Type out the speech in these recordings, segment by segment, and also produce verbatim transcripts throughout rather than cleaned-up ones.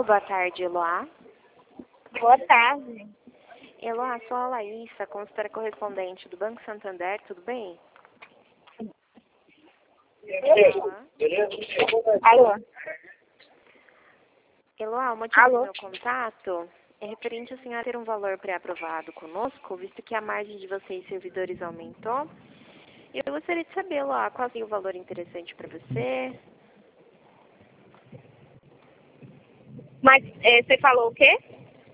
boa tarde, Eloá. Boa tarde. Eloá, sou a Laísa, consultora correspondente do Banco Santander, tudo bem? Alô? Eloá, o motivo Alô? do meu contato é referente a senhora ter um valor pré-aprovado conosco, visto que a margem de vocês servidores aumentou. E eu gostaria de saber, Eloá, qual seria o valor interessante para você? Mas eh, você falou o quê?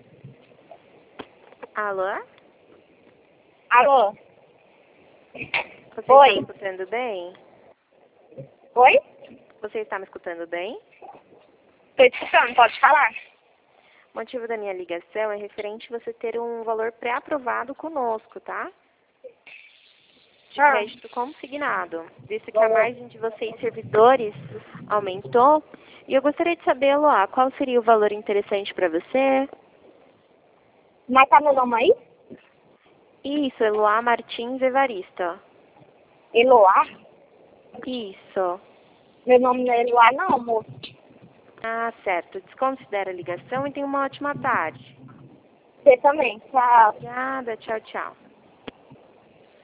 Alô? Alô? Você Oi? está me escutando bem? Oi? Você está me escutando bem? Estou te escutando, pode falar. O motivo da minha ligação é referente a você ter um valor pré-aprovado conosco, tá? De Ah. crédito consignado, visto que a margem de vocês servidores aumentou. E eu gostaria de saber, Eloá, qual seria o valor interessante para você? Mas tá meu nome aí? Isso, Eloá Martins Evarista. Eloá? Isso. Meu nome não é Eloá não, moço. Ah, certo. Desconsidera a ligação e tenha uma ótima tarde. Você também, tchau. Obrigada. Tchau, tchau.